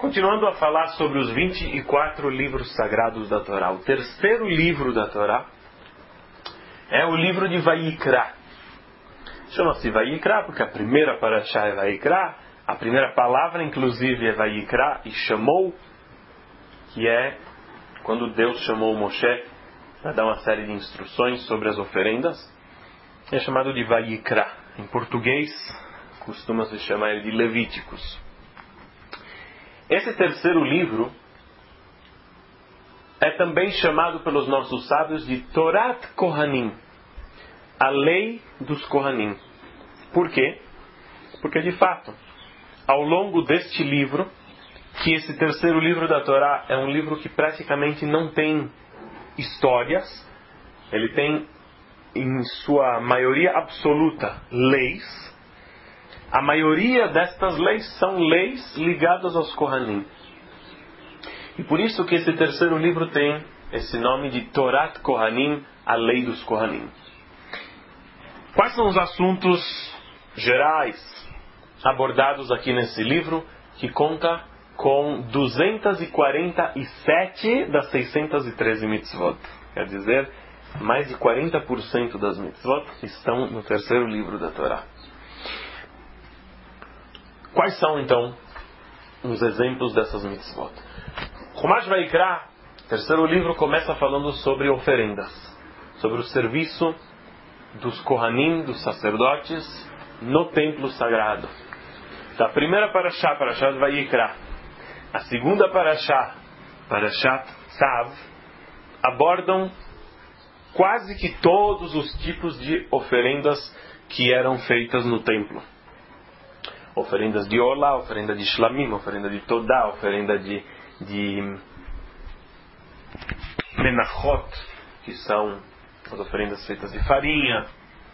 Continuando a falar sobre os 24 livros sagrados da Torá. O terceiro livro da Torá é o livro de Vayikra. Chama-se Vayikra porque a primeira parashá é Vayikra. A primeira palavra, inclusive, é Vayikra e chamou, que é quando Deus chamou Moshe para dar uma série de instruções sobre as oferendas. É chamado de Vayikra. Em português, costuma-se chamar ele de Levíticos. Esse terceiro livro é também chamado pelos nossos sábios de Torat Kohanim, a lei dos Kohanim. Por quê? Porque, de fato, ao longo deste livro, que esse terceiro livro da Torá é um livro que praticamente não tem histórias, ele tem, em sua maioria absoluta, leis. A maioria destas leis são leis ligadas aos Kohanim. E por isso que esse terceiro livro tem esse nome de Torat Kohanim, a lei dos Kohanim. Quais são os assuntos gerais abordados aqui nesse livro, que conta com 247 das 613 mitzvot? Quer dizer, mais de 40% das mitzvot estão no terceiro livro da Torá. Quais são, então, os exemplos dessas mitzvot? Chumash Vayikra, terceiro livro, começa falando sobre oferendas, sobre o serviço dos Kohanim, dos sacerdotes, no templo sagrado. Da primeira parashá, Parashat Vayikra, a segunda parashá, Parashat Tzav, abordam quase que todos os tipos de oferendas que eram feitas no templo. Oferendas de Olá, oferenda de Shlamim, oferenda de Todá, oferenda de Menachot, que são as oferendas feitas de farinha,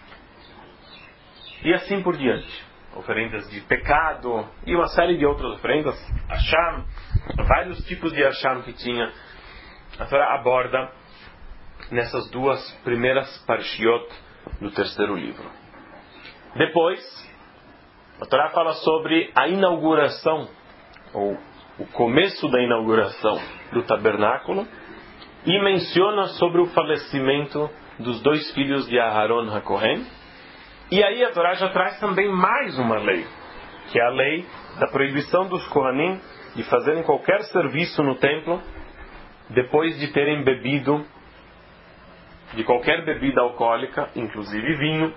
e assim por diante. Oferendas de pecado e uma série de outras oferendas, Asham, vários tipos de Asham que tinha. A Torá aborda nessas duas primeiras parshiot do terceiro livro. Depois, a Torá fala sobre a inauguração, ou o começo da inauguração do tabernáculo, e menciona sobre o falecimento dos dois filhos de Aharon HaKohen. E aí a Torá já traz também mais uma lei, que é a lei da proibição dos Kohanim de fazerem qualquer serviço no templo depois de terem bebido de qualquer bebida alcoólica, inclusive vinho,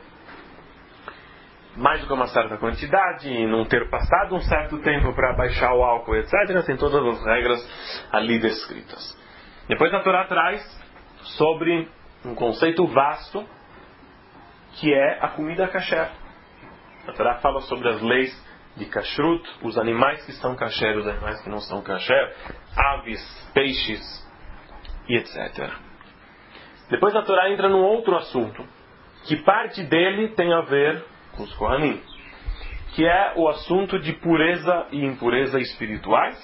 mais do que uma certa quantidade, e não ter passado um certo tempo para baixar o álcool, etc. Tem todas as regras ali descritas. Depois a Torá traz sobre um conceito vasto, que é a comida kasher. A Torá fala sobre as leis de kashrut, os animais que são kasher, os animais que não são kasher, aves, peixes e etc. Depois a Torá entra num outro assunto, que parte dele tem a ver com os Kohanim, que é o assunto de pureza e impureza espirituais,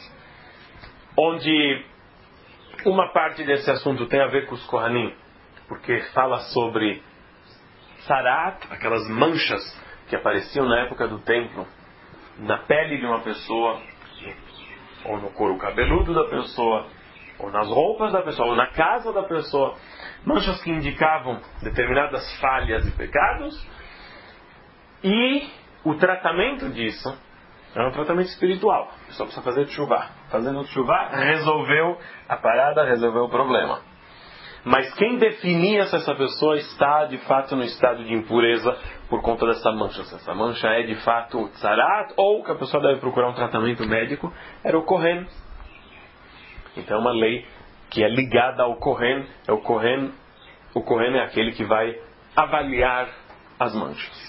onde uma parte desse assunto tem a ver com os Kohanim, porque fala sobre sarat, aquelas manchas que apareciam na época do templo, na pele de uma pessoa, ou no couro cabeludo da pessoa, ou nas roupas da pessoa, ou na casa da pessoa, manchas que indicavam determinadas falhas e pecados. E o tratamento disso é um tratamento espiritual. A pessoa precisa fazer tshuvá. Fazendo tshuvá, resolveu a parada, resolveu o problema. Mas quem definia se essa pessoa está de fato no estado de impureza por conta dessa mancha, se essa mancha é de fato tzarat, ou que a pessoa deve procurar um tratamento médico, era o Kohen. Então é uma lei que é ligada ao Kohen. O Kohen é aquele que vai avaliar as manchas.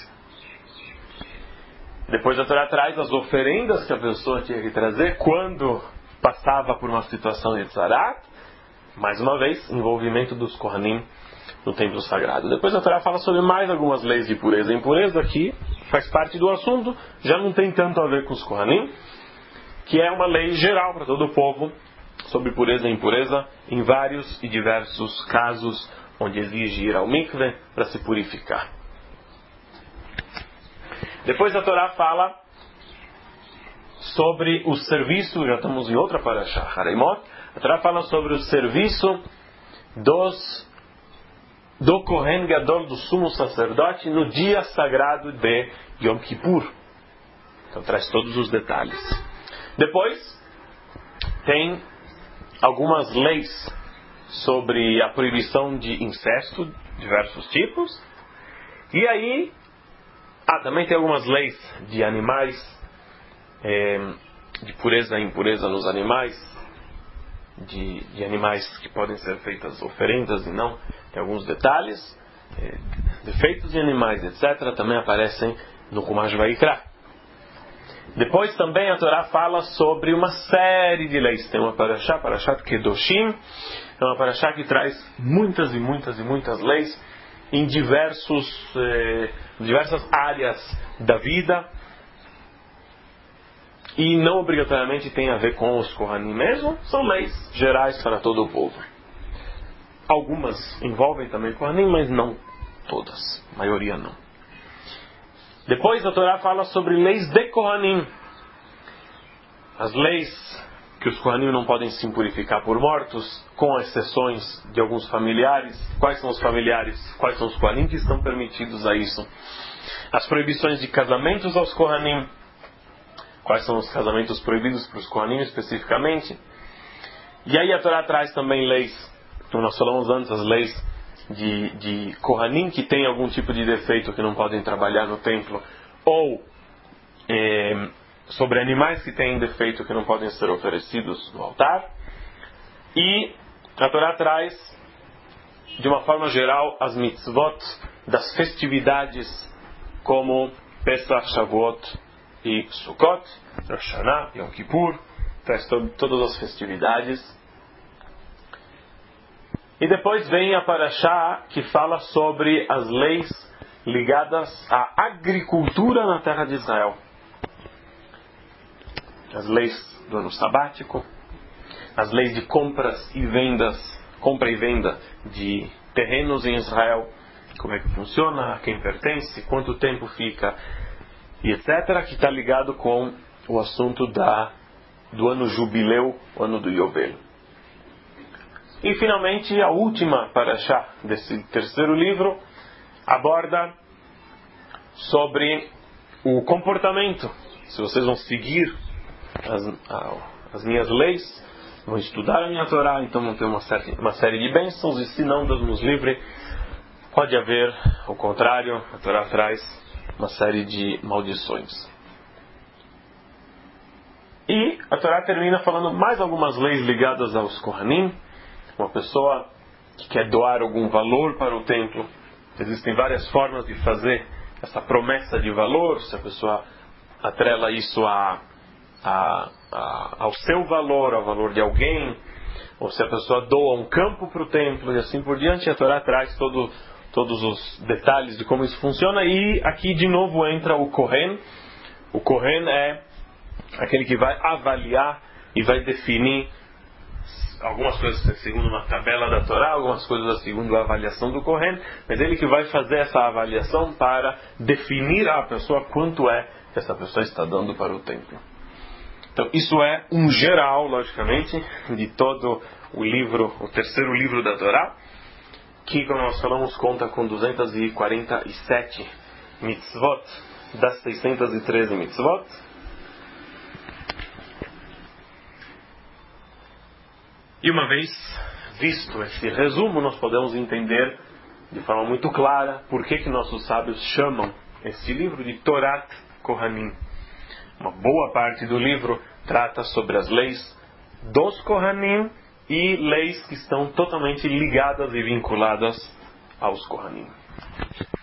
Depois a Torá traz as oferendas que a pessoa tinha que trazer quando passava por uma situação de tzarat. Mais uma vez, envolvimento dos Kohanim no templo sagrado. Depois a Torá fala sobre mais algumas leis de pureza e impureza, que faz parte do assunto, já não tem tanto a ver com os Kohanim, que é uma lei geral para todo o povo sobre pureza e impureza em vários e diversos casos onde exige ir ao mikve para se purificar. Depois a Torá fala sobre o serviço, já estamos em outra parashá, Haremot. A Torá fala sobre o serviço do Kohen Gadol, do sumo sacerdote, no dia sagrado de Yom Kippur. Então traz todos os detalhes. Depois tem algumas leis sobre a proibição de incesto, diversos tipos. E aí, também tem algumas leis de animais, de pureza e impureza nos animais, de animais que podem ser feitas oferendas e não. Tem alguns detalhes, defeitos de animais, etc. também aparecem no Chumash Vaikra. Depois também a Torá fala sobre uma série de leis. Tem uma parashá, Parashat Kedoshim, é uma parashá que traz muitas e muitas e muitas leis em diversas áreas da vida, e não obrigatoriamente tem a ver com os Kohanim mesmo, são leis gerais para todo o povo. Algumas envolvem também Kohanim, mas não todas, a maioria não. Depois a Torá fala sobre leis de Kohanim. As leis que os Kohanim não podem se impurificar por mortos, com exceções de alguns familiares. Quais são os familiares? Quais são os Kohanim que estão permitidos a isso? As proibições de casamentos aos Kohanim. Quais são os casamentos proibidos para os Kohanim especificamente? E aí a Torá traz também leis, como nós falamos antes, as leis de Kohanim que têm algum tipo de defeito que não podem trabalhar no templo, ou sobre animais que têm defeito que não podem ser oferecidos no altar. E a Torá traz, de uma forma geral, as mitzvot das festividades, como Pesach, Shavuot e Sukkot, Rosh Hashanah, Yom Kippur, traz todas as festividades. E depois vem a parashá que fala sobre as leis ligadas à agricultura na terra de Israel. As leis do ano sabático, as leis de compra e venda de terrenos em Israel, como é que funciona, a quem pertence, quanto tempo fica, e etc., que está ligado com o assunto do ano jubileu, o ano do Yobel. E finalmente a última parashá desse terceiro livro aborda sobre o comportamento. Se vocês vão seguir as minhas leis, vão estudar a minha Torá, então vão ter uma série de bênçãos, e se não, Deus nos livre, pode haver o contrário, a Torá traz uma série de maldições. E a Torá termina falando mais algumas leis ligadas aos Kohanim. Uma pessoa que quer doar algum valor para o templo, existem várias formas de fazer essa promessa de valor. Se a pessoa atrela isso ao seu valor, ao valor de alguém, ou se a pessoa doa um campo para o templo e assim por diante, a Torá traz todos os detalhes de como isso funciona. E aqui de novo entra o Kohen. O Kohen é aquele que vai avaliar e vai definir algumas coisas segundo uma tabela da Torá, algumas coisas segundo a avaliação do Kohen, mas ele que vai fazer essa avaliação para definir a pessoa quanto é que essa pessoa está dando para o templo. Então isso é um geral, logicamente, de todo o livro, o terceiro livro da Torá, que, como nós falamos, conta com 247 mitzvot das 613 mitzvot. E uma vez visto esse resumo, nós podemos entender de forma muito clara por que nossos sábios chamam este livro de Torat Kohanim. Uma boa parte do livro trata sobre as leis dos Kohanim e leis que estão totalmente ligadas e vinculadas aos Kohanim.